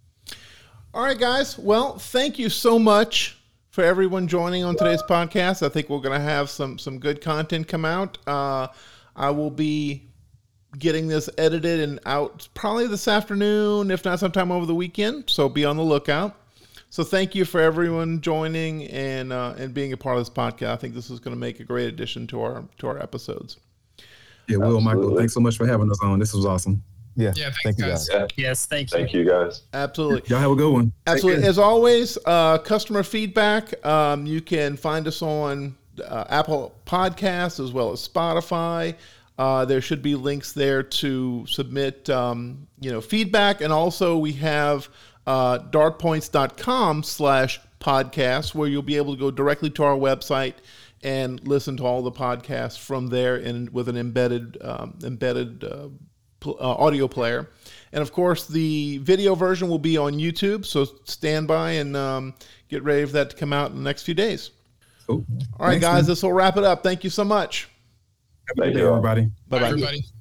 All right, guys. Well, thank you so much for everyone joining on today's podcast. I think we're going to have some some good content come out. Uh, I will be getting this edited and out probably this afternoon, if not sometime over the weekend. So be on the lookout. So thank you for everyone joining and uh, and being a part of this podcast. I think this is going to make a great addition to our to our episodes. Yeah, Will, Michael, Absolutely. thanks so much for having us on. This was awesome. Yeah. Yeah, thanks, Thank you, guys. guys. Yeah, Yes, thank you. thank you guys. Absolutely. Y'all have a good one. Take Absolutely. care. As always, uh, customer feedback. Um, you can find us on uh, Apple Podcasts as well as Spotify. Uh, there should be links there to submit, um, you know, feedback, and also we have uh, dartpoints.com slash podcast, where you'll be able to go directly to our website and listen to all the podcasts from there, and with an embedded um, embedded uh, pl- uh, audio player. And of course, the video version will be on YouTube, so stand by and um, get ready for that to come out in the next few days. Cool. All right, Thanks, guys, man. this will wrap it up. Thank you so much. Have a good Thank day, you all. everybody. Bye-bye. Bye, everybody.